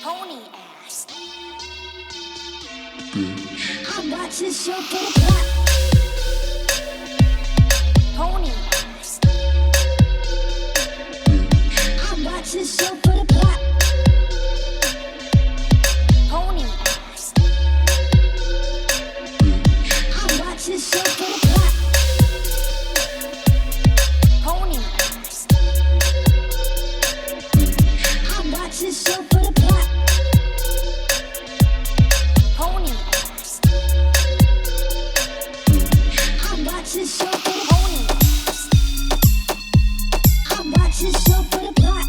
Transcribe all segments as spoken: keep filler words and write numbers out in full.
pony ass. Bitch. I watch this show for the plot. Pony ass. Bitch. I watch this show for the plot. Pony ass. Bitch. I watch this show for the plot. Pony ass. I watch this show for the plot. Pony ass. I watch this show for the pony ass. I watch this show for the plot.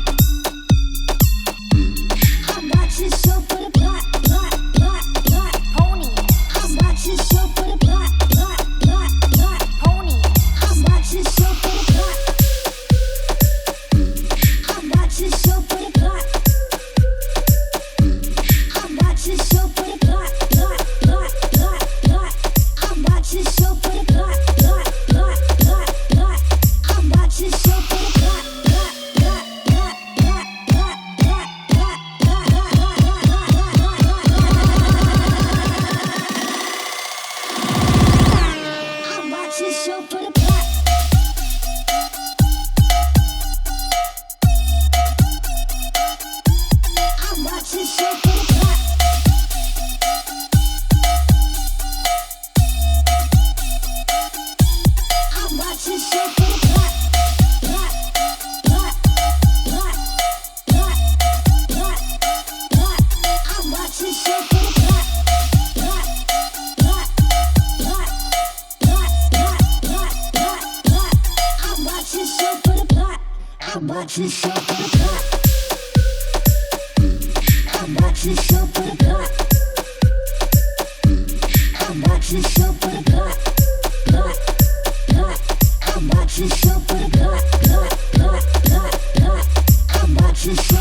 I watch this show for the plot, plot, plot, plot. Pony ass. I watch this show for the plot, plot, plot, plot. Pony ass. I watch this show for the plot. I watch this show for the plot. I watch this show for the plot, plot, plot, plot, plot. I watch this show for the plot, plot, plot, plot, plot. I watch this show for the plot, plot, plot, plot, plot, plot, plot, plot, plot, I watch this show for the plot. I watch this show for the plot. I watch this show for the plot. Plot, plot, plot, plot, plot, plot. I watch this show for the plot. Plot, plot, plot, plot, plot, plot, plot, plot. I watch this show for the plot. I watch this show for the plot. I watch this show for the plot. I watch this show for the plot. Plot, plot. I watch this show for the plot. Plot, plot, plot, plot. I watch this show.